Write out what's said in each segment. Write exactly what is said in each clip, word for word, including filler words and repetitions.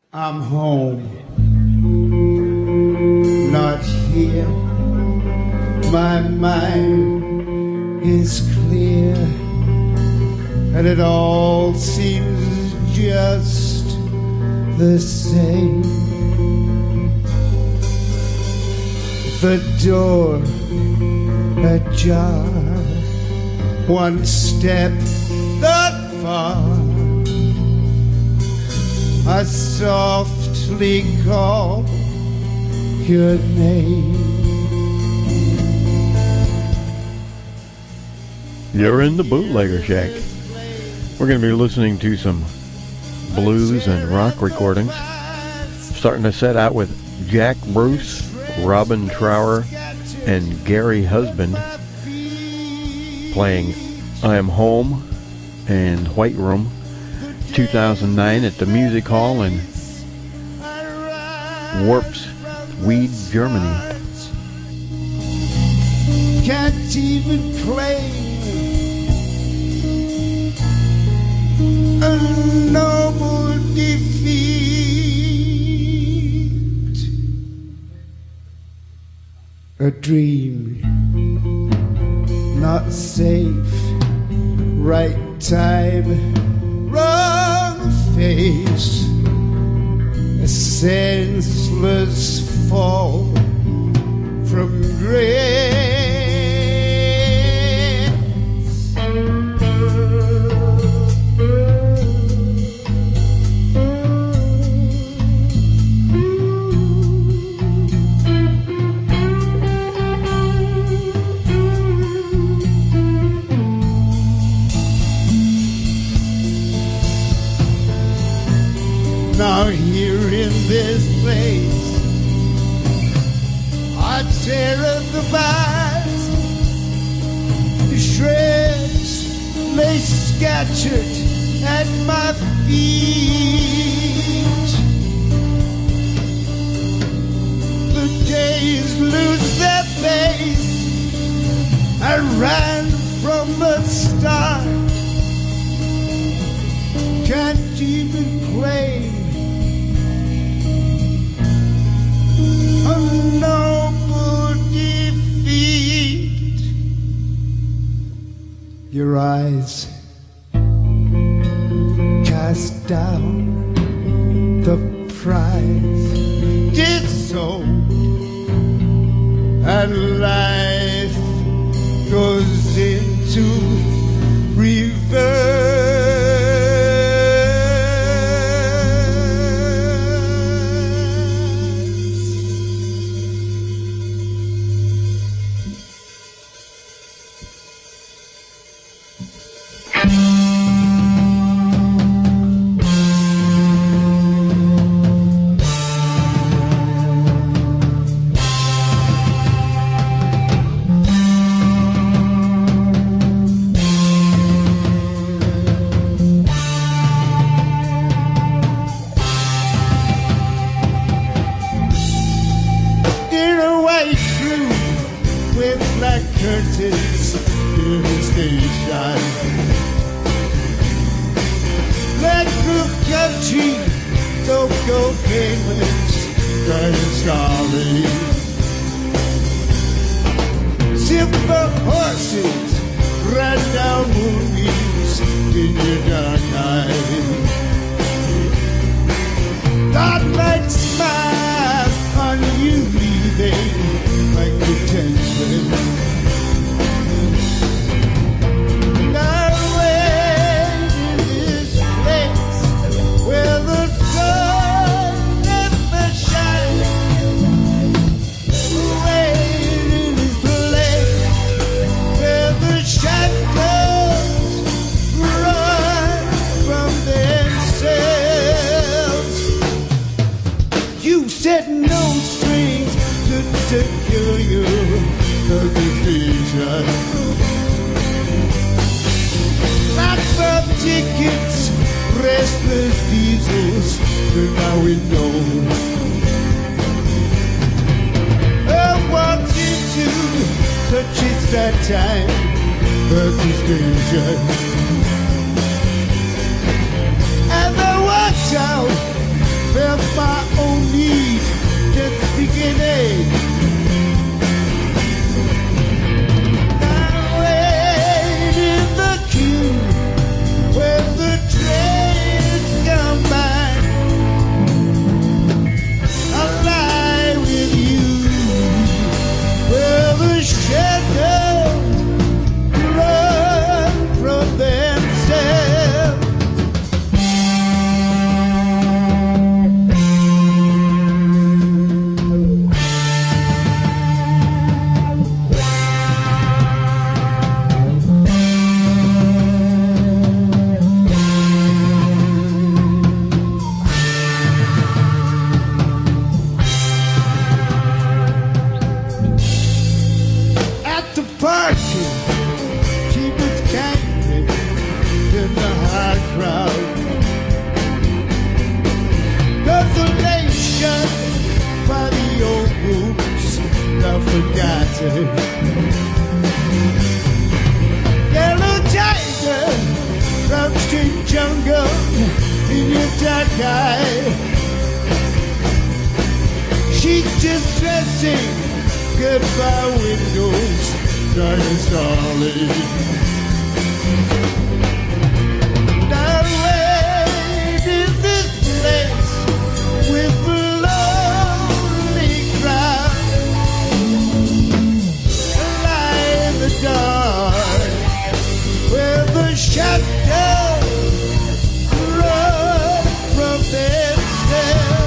I'm home, not here. My mind is clear, and it all seems just the same. The door ajar, one step not far. I softly call your name. You're in the Bootlegger Shack. We're going to be listening to some blues and rock recordings. Starting to set out with Jack Bruce, Robin Trower, and Gary Husband playing I Am Home and White Room. two thousand nine at the Music Hall in Warps, Weed, Germany. Can't even claim a noble defeat. A dream not safe, right time, wrong face, a senseless fall from grace. Now here in this place, I tear up the vines, the shreds lay scattered at my feet. The days lose their face, I ran from the start, can't even claim a noble defeat. Your eyes cast down the prize, disowned, and life goes into reverse. serve my own needs since the beginning. I wait in the queue when the trains come by. I lie with you where the shadows run from themselves. At the party, she was carried in the high crowd. Desolation by the old boots, now forgotten. Yellow tiger from street jungle in your dark eye. She's just dressing goodbye windows, dark and starry. Now wait in this place with the lonely crowd. Lie in the dark where the shadows run from themselves.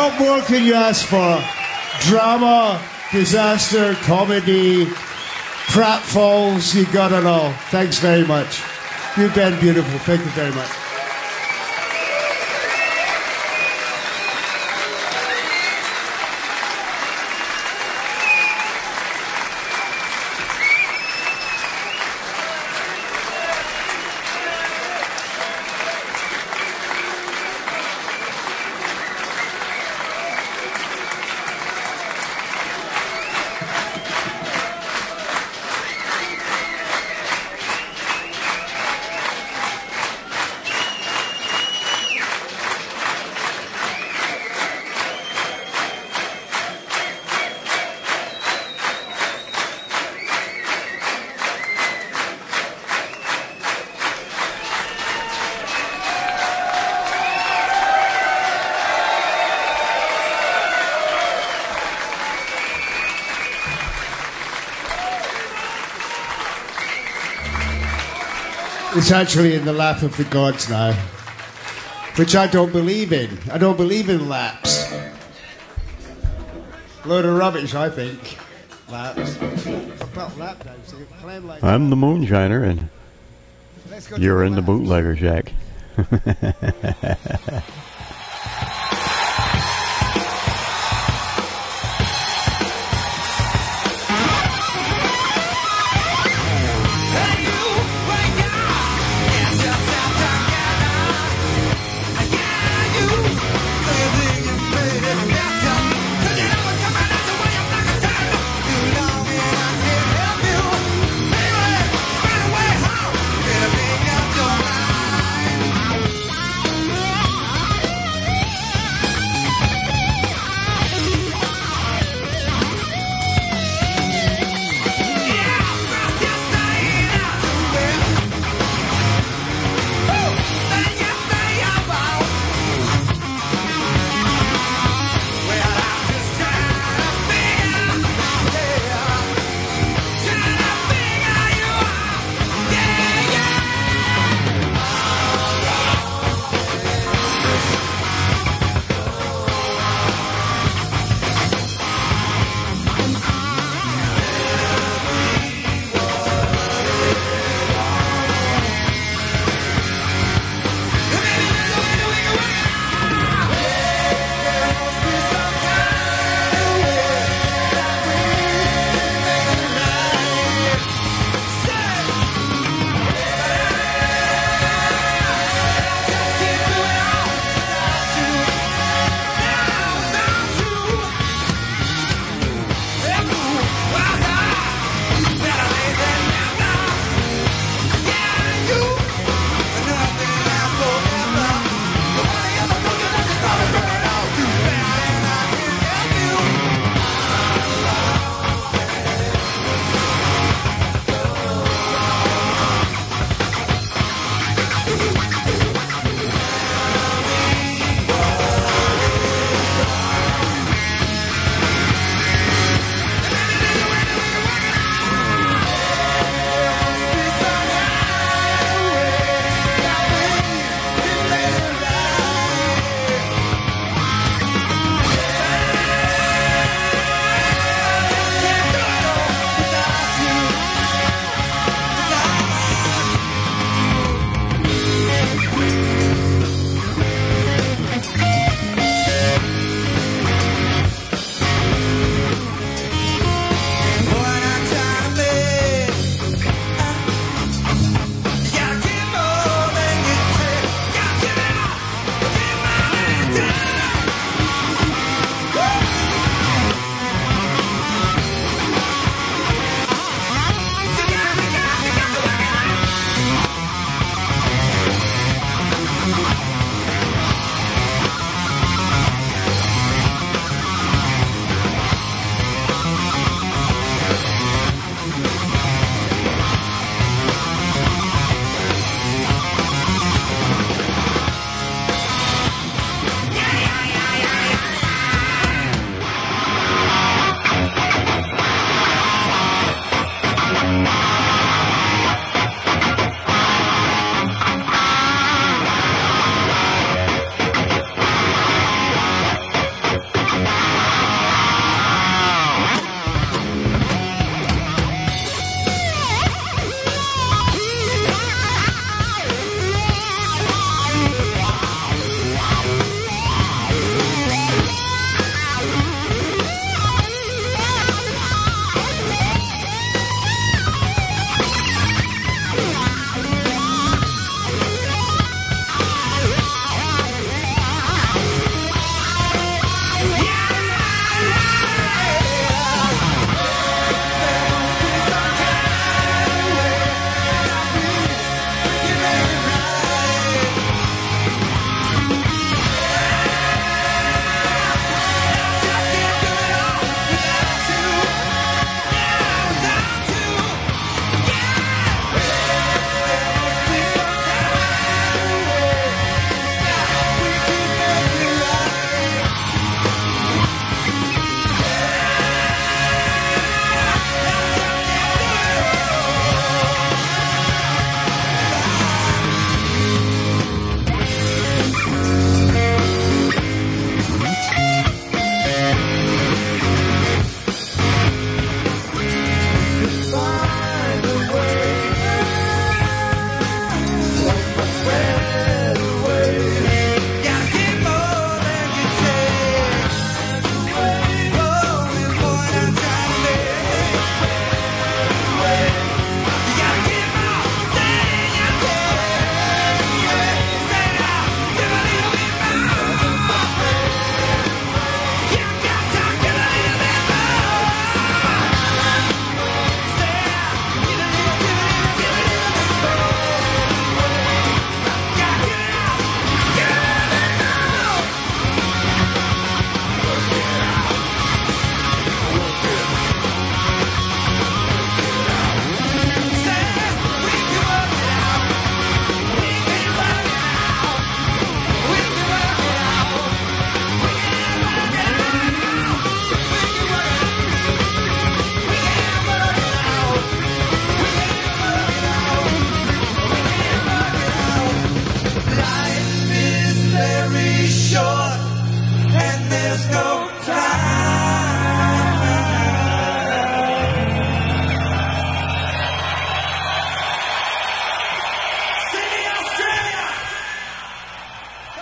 What more can you ask for? Drama, disaster, comedy, pratfalls, you got it all. Thanks very much. You've been beautiful. Thank you very much. It's actually in the lap of the gods now, which I don't believe in. I don't believe in laps. Load of rubbish, I think. Laps. Well, lap dancing. Claim like I'm the moonshiner, and you're in the bootlegger shack.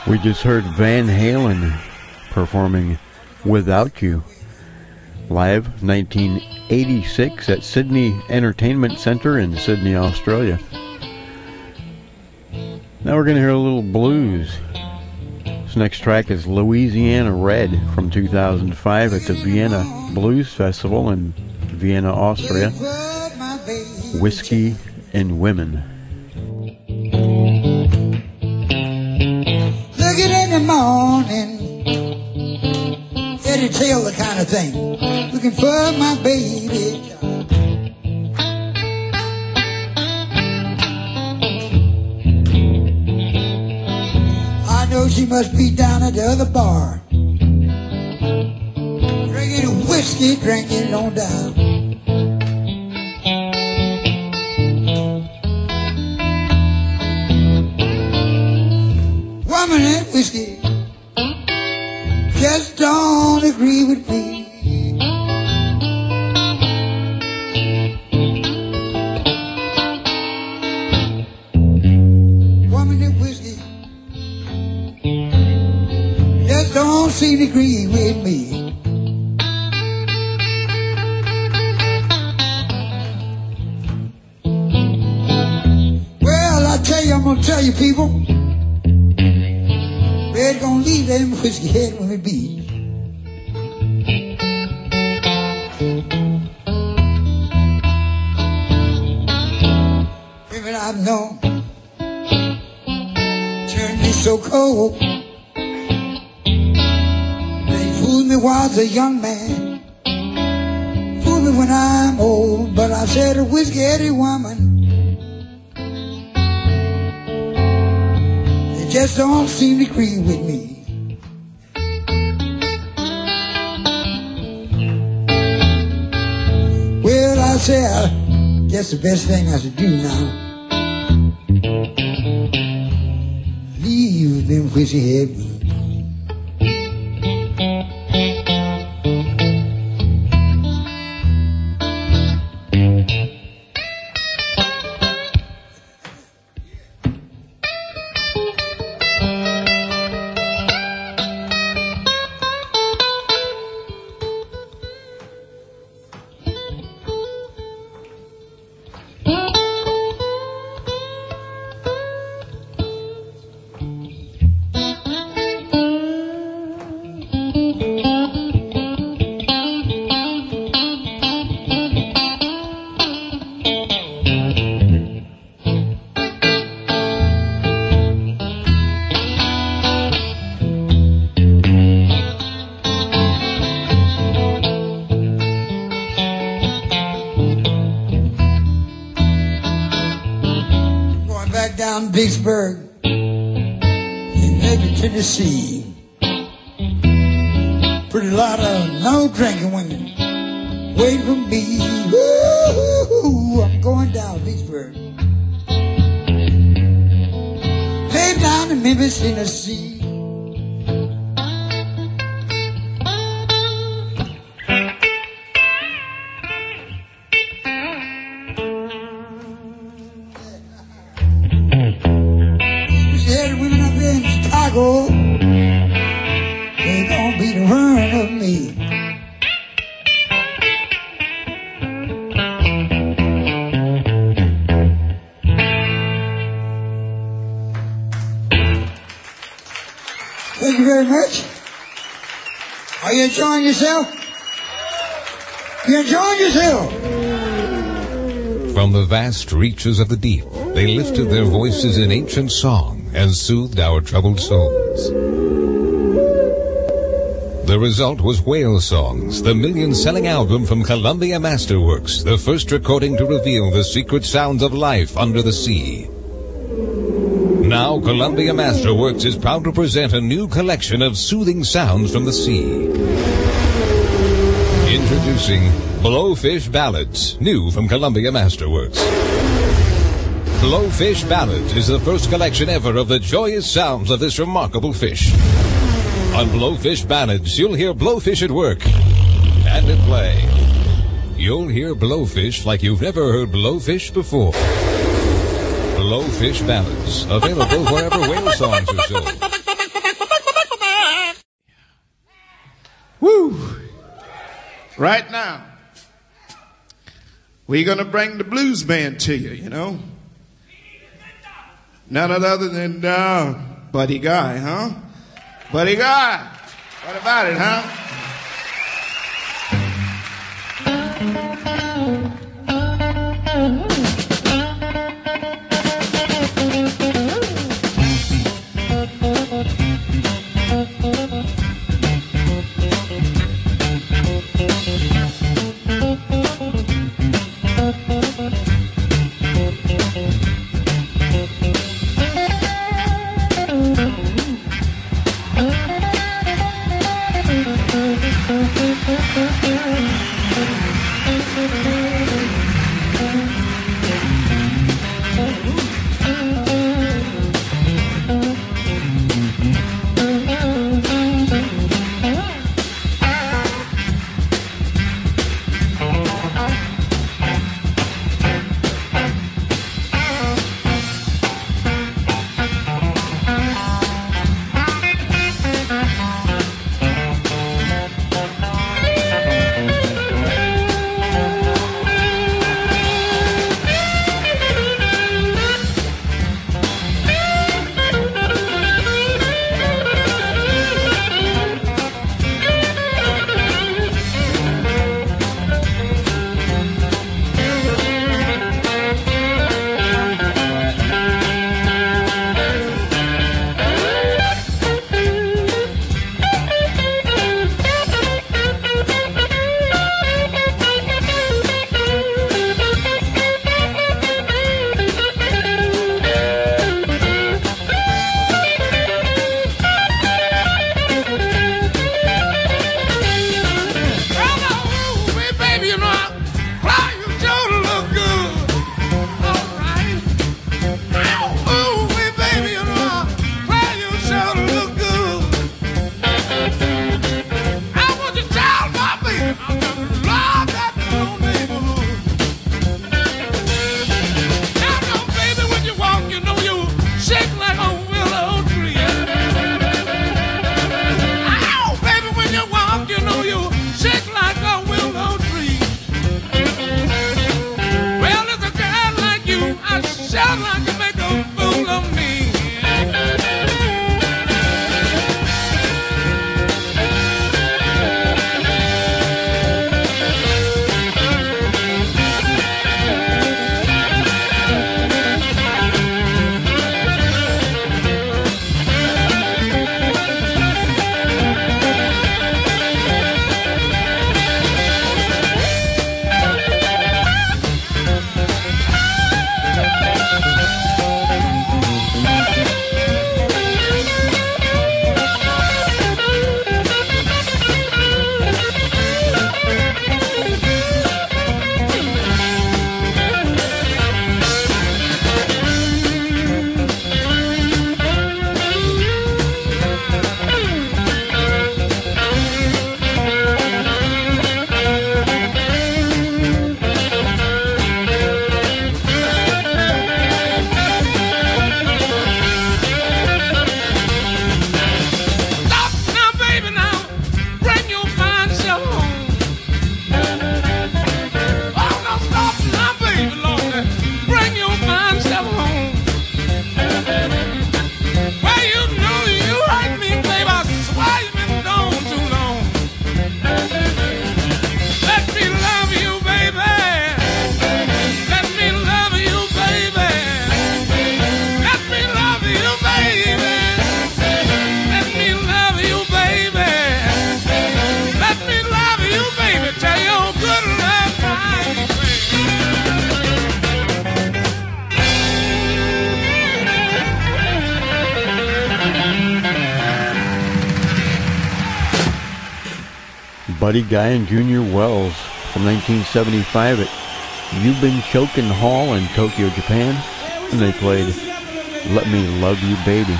We just heard Van Halen performing Without You, live nineteen eighty-six at Sydney Entertainment Centre in Sydney, Australia. Now we're going to hear a little blues. This next track is Louisiana Red from two thousand five at the Vienna Blues Festival in Vienna, Austria. Whiskey and Women. Looking in the morning, Eddie Taylor kind of thing. Looking for my baby. I know she must be down at the other bar, drinking a whiskey, drinking it on down. Woman and whiskey just don't agree with me. Woman and whiskey just don't seem to agree with me. Well, I tell you, I'm gonna tell you people, Red gonna leave them whiskey head when we beat. Women I've known turn me so cold. They fooled me while I was a young man, fooled me when I'm old. But I said a whiskey-headed woman, just don't seem to agree with me. Well, I say I guess the best thing I should do now, leave them whiskey head women. Vicksburg in Memphis, Tennessee. Pretty lot of no drinking women waiting for me. Woo-hoo-hoo, I'm going down to Vicksburg. Lay down in Memphis, Tennessee. They gon' be the run of me. Thank you very much. Are you enjoying yourself? You enjoying yourself? From the vast reaches of the deep, they lifted their voices in ancient song and soothed our troubled souls. The result was Whale Songs, the million-selling album from Columbia Masterworks, the first recording to reveal the secret sounds of life under the sea. Now, Columbia Masterworks is proud to present a new collection of soothing sounds from the sea. Introducing Blowfish Ballads, new from Columbia Masterworks. Blowfish Ballads is the first collection ever of the joyous sounds of this remarkable fish. On Blowfish Ballads, you'll hear blowfish at work and at play. You'll hear blowfish like you've never heard blowfish before. Blowfish Ballads, available wherever whale songs are sold. Woo! Right now, we're going to bring the blues band to you, you know. None other than uh, Buddy Guy, huh? Buddy Guy. What about it, huh? Buddy Guy and Junior Wells from nineteen seventy-five at You've Chokin Hall in Tokyo, Japan, and they played Let Me Love You Baby.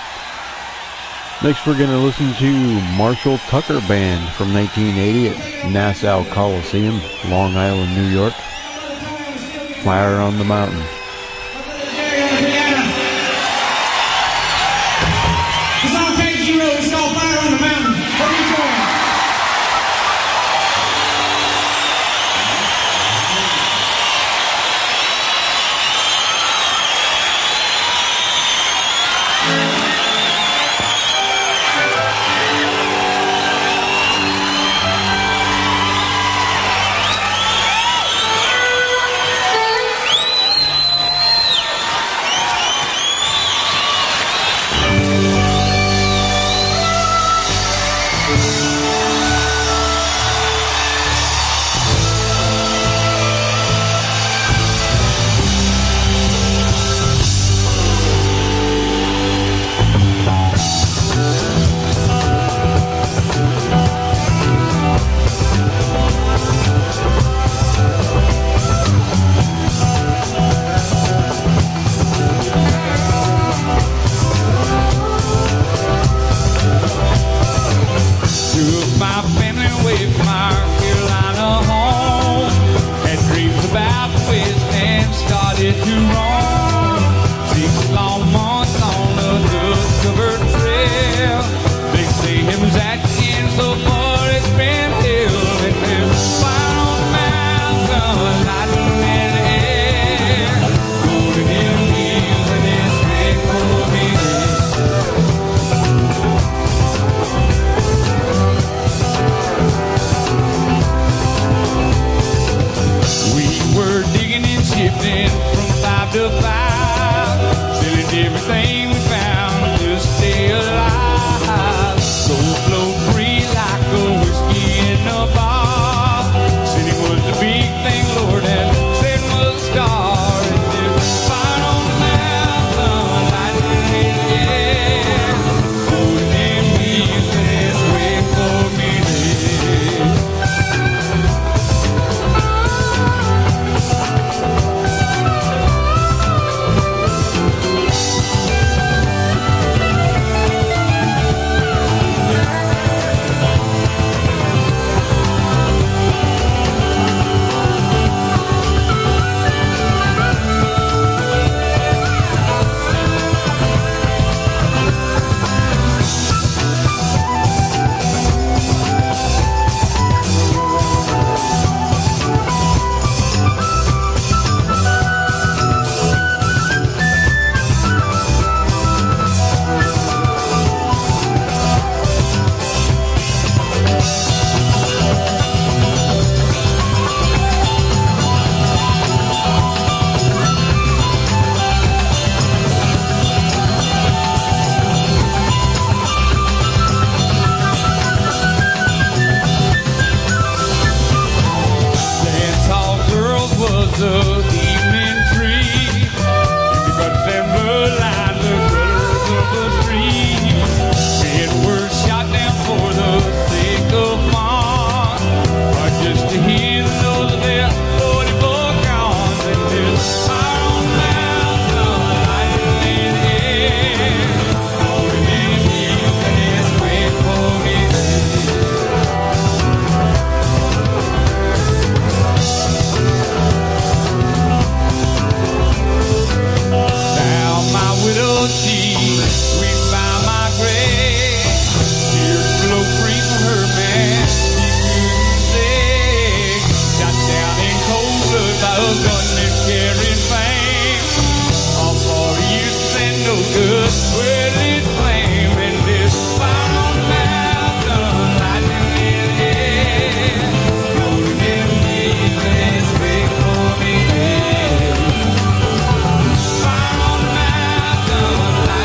Next we're going to listen to Marshall Tucker Band from nineteen eighty at Nassau Coliseum, Long Island, New York. Fire on the Mountain. It's on K G O. It's called Fire on the Mountain. What are you doing? the sea. We found my grave. Tears flow free from her, man. She couldn't say. Shot down in cold blood by a gun that carried fame. All for years and no good. Well, it's flame in this fire on the mountain. Lightning in the air. Golden memories that speak for me there. Fire on the mountain.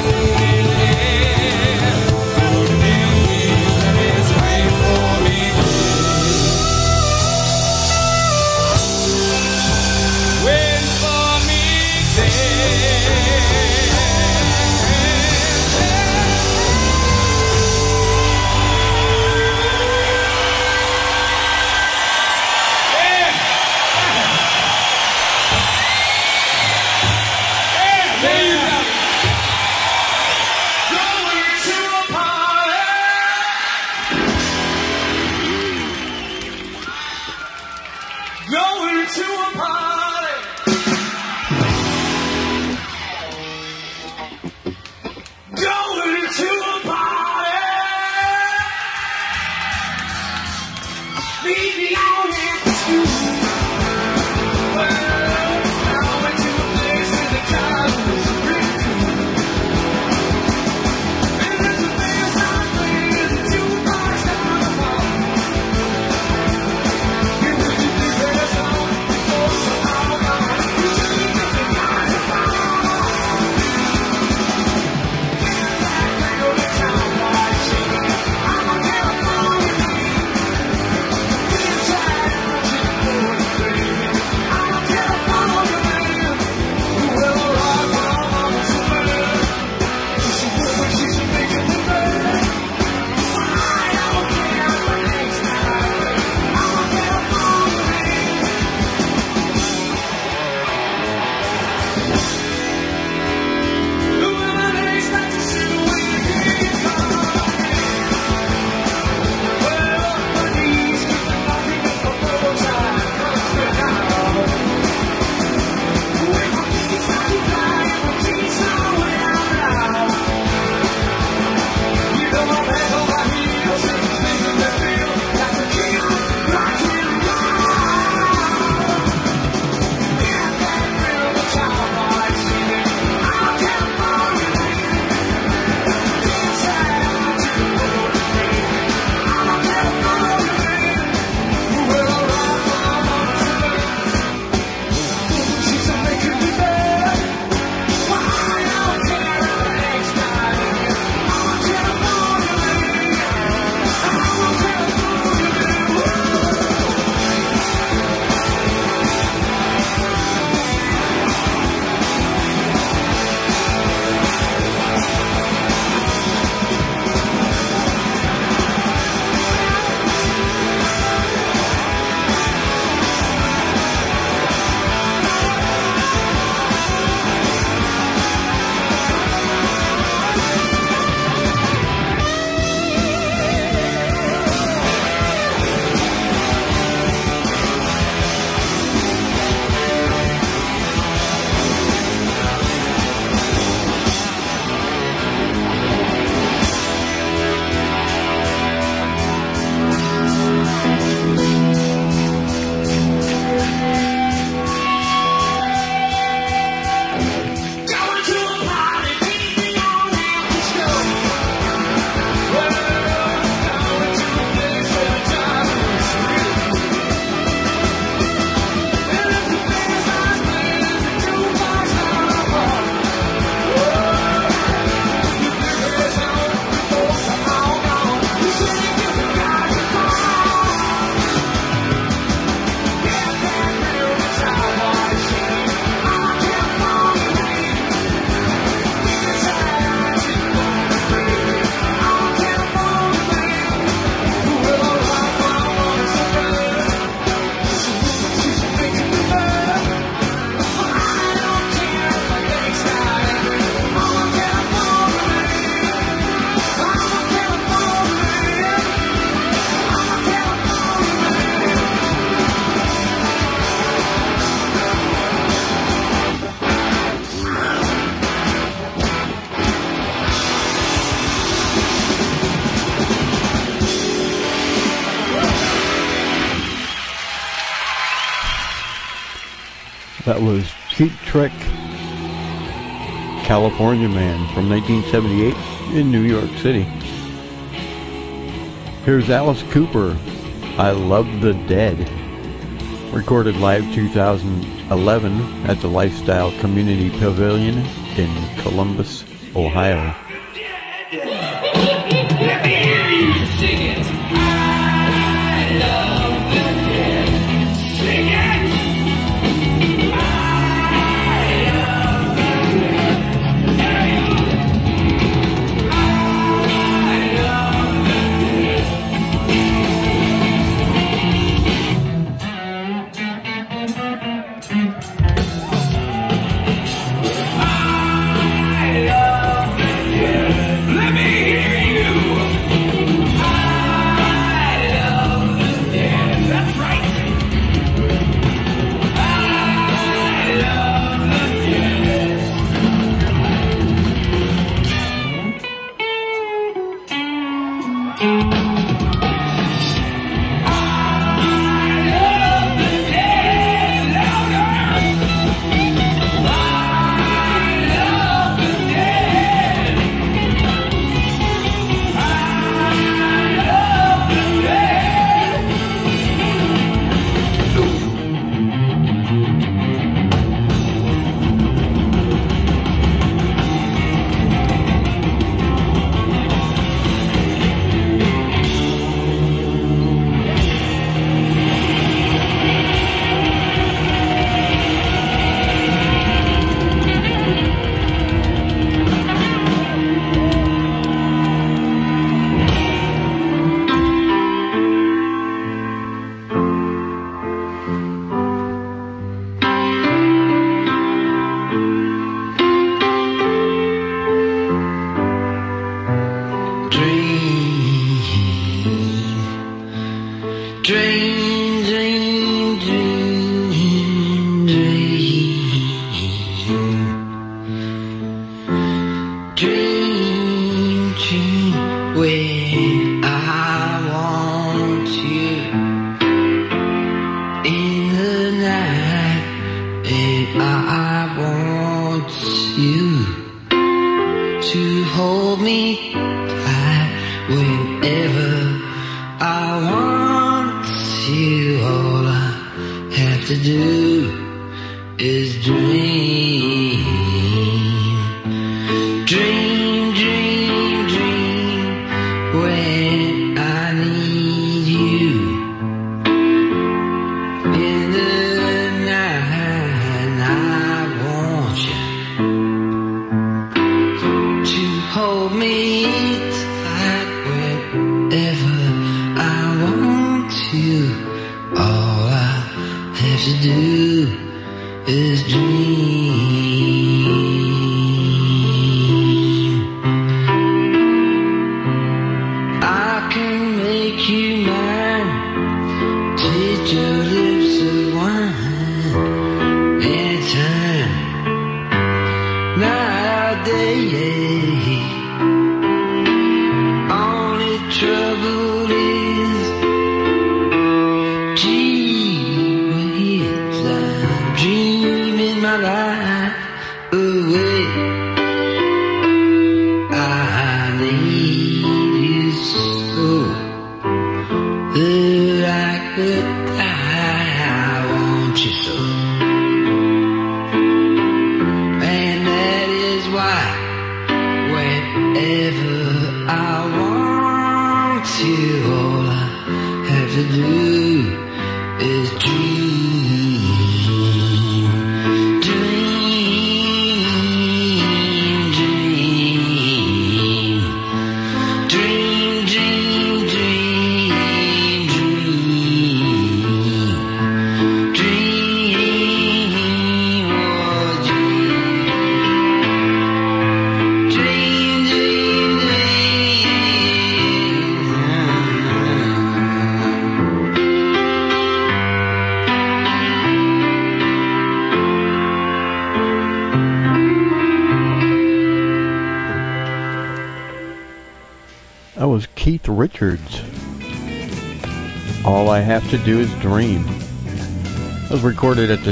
That was Cheap Trick, California Man from nineteen seventy-eight in New York City. Here's Alice Cooper, I Love the Dead. Recorded live two thousand eleven at the Lifestyle Community Pavilion in Columbus, Ohio. Let me hear you sing it. I love the dead. Sing it. I love the dead. Hey. I love the dead. I love the dead. Let me hear you. Keith Richards, All I Have to Do Is Dream. It was recorded at the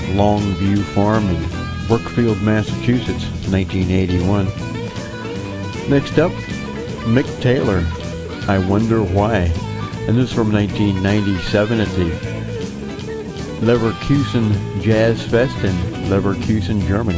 Longview Farm in Brookfield, Massachusetts, nineteen eighty-one. Next up, Mick Taylor, I Wonder Why. And this is from nineteen ninety-seven at the Leverkusen Jazz Fest in Leverkusen, Germany.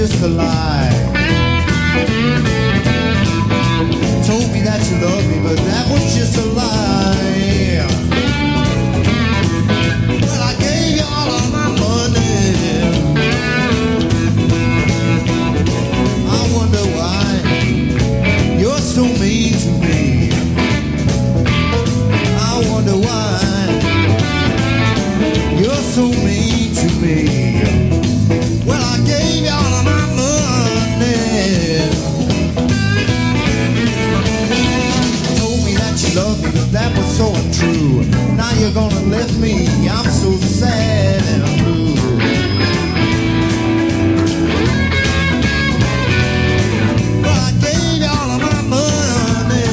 just a lie. Told me that you loved me, but that was just a lie. Well, I gave you all of my money. I wonder why you're so mean to me. I wonder why you're so mean to me. Well, I gave you all of my money. Told me that you loved me, but that was so untrue. Now you're gonna leave me, I'm so sad and blue. Well, I gave you all of my money.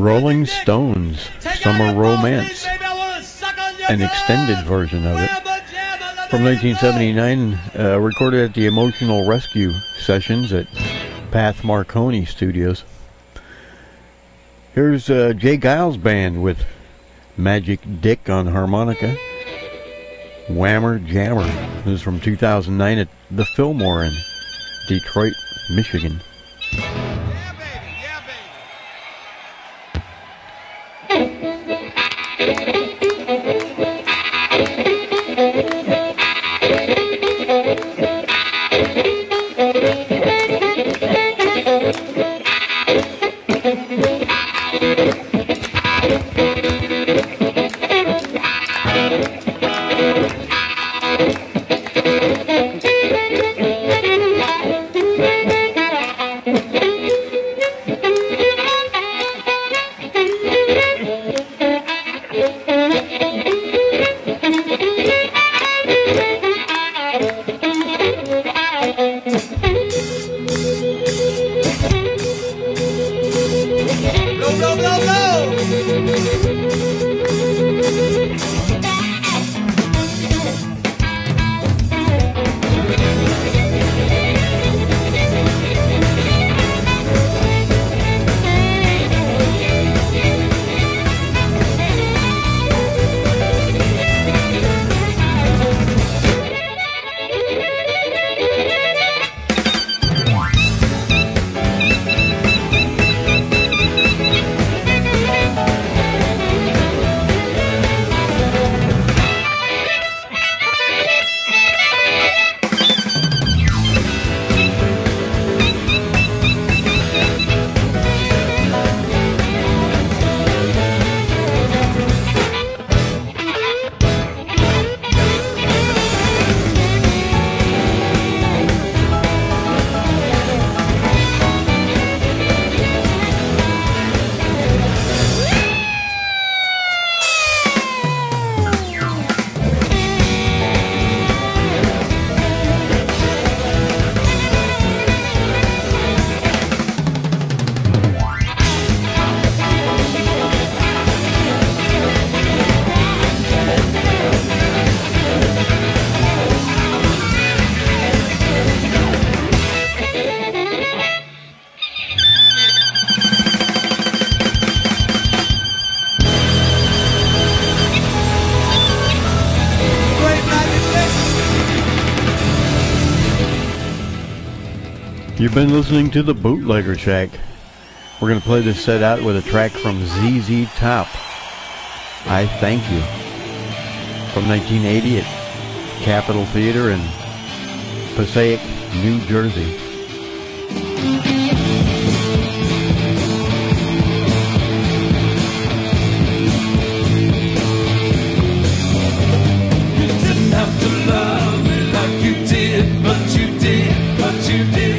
Rolling Stones, Summer Romance, an extended version of it, from nineteen seventy-nine, uh, recorded at the Emotional Rescue Sessions at Path Marconi Studios. Here's uh, Jay Giles Band with Magic Dick on harmonica, Whammer Jammer. This is from two thousand nine at the Fillmore in Detroit, Michigan. You've been listening to the Bootlegger Shack. We're going to play this set out with a track from Z Z Top, I Thank You, from nineteen eighty at Capitol Theater in Passaic, New Jersey. You didn't have to love me like you did, but you did, but you did.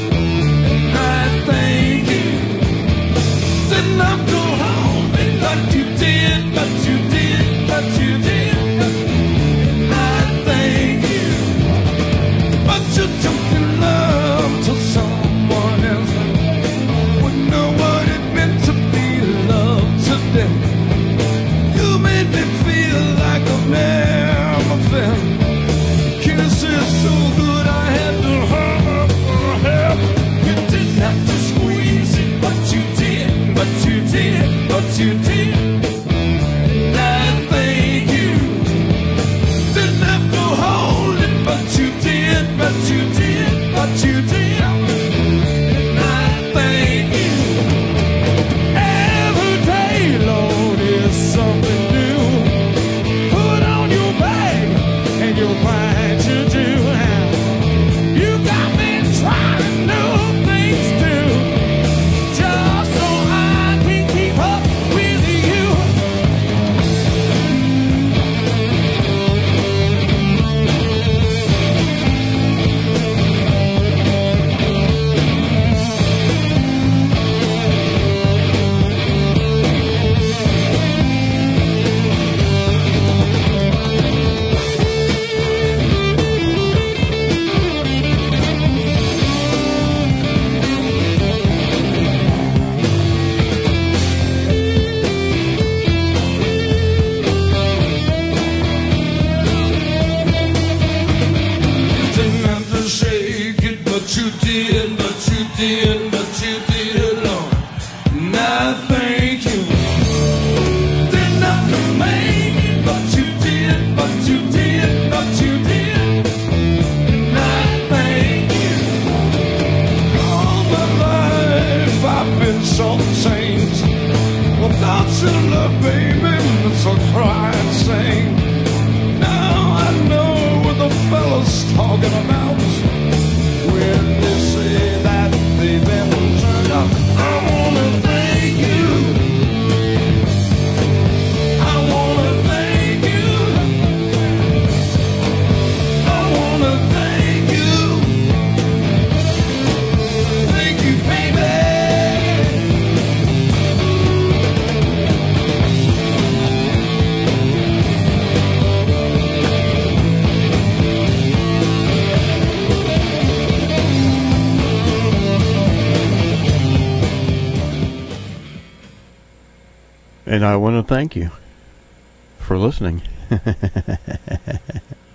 Didn't have to hold me like you did, but you did, but you did. I thank you. But you took your love to someone else. Wouldn't know what it meant to be loved today. You made me feel like I've never felt. Kisses so good I had to holler for help. You didn't have to squeeze it, but you did. But you did, but you did. I thank you. Didn't have to hold it, but you did, but you did, but you did. I thank you. Every day, Lord, is something new. Put on your bag and you'll find you do. You got me trying new things too. Just so I keep up with you. did, but you did, Lord. And I thank you. Did not to make it, but you did, but you did, but you did. And I thank you. All my life I've been short-changed. Well, thoughts in love, baby, so cry and sing. Now I know what the fellas talking about when they say that they've been turned up. I wanna thank you. I wanna thank you. I wanna thank you. Thank you, baby. And I want to thank you for listening.